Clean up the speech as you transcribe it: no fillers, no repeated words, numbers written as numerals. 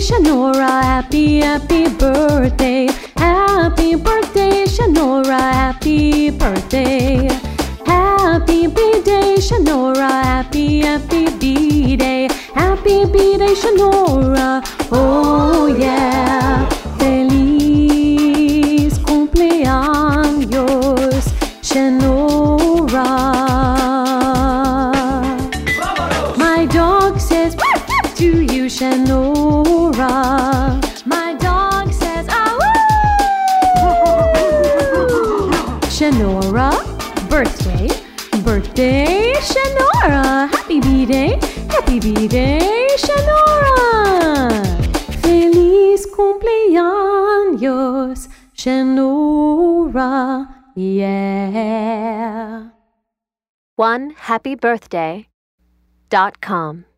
Shanora, happy birthday. Happy birthday, Shanora, happy birthday. Happy B-Day, Shanora, happy B-Day. Happy B-Day, Shanora, oh yeah. Feliz cumpleaños, Shanora. My dog says to you, Shanora. My dog says, ah, Shanora, birthday, birthday, Shanora. Happy B-Day, Shanora. Feliz cumpleaños, Shanora, yeah. OneHappyBirthday.com